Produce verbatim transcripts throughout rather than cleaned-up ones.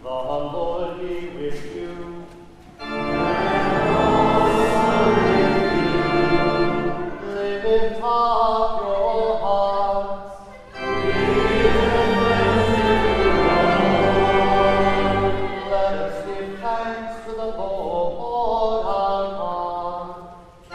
Lord be with you. Lift up your hearts. Let us give thanks to the Lord our God.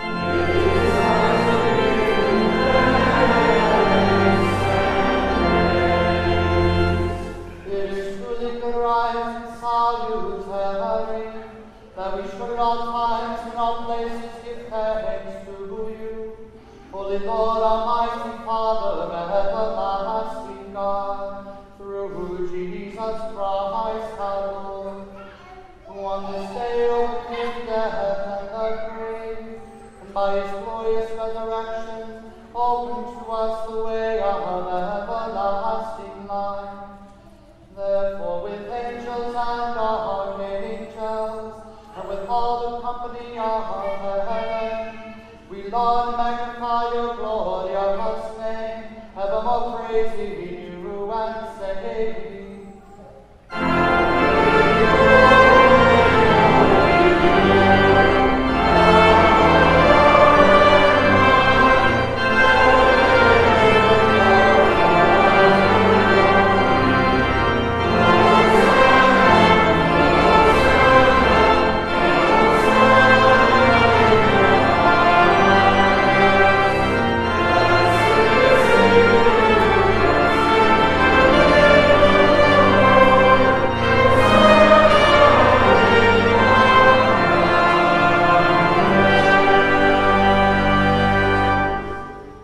It is truly good, right, and salutary that we should at all times and all places give thanks to you, Holy Lord, Almighty Father, everlasting God, through Jesus Christ our Lord, who on this day overcame death and the grave, and by his glorious resurrection opened to us the way of everlasting life. Therefore, with angels and archangels, and with all the company of heaven, we laud and magnify your glorious name, evermore praising you and saying,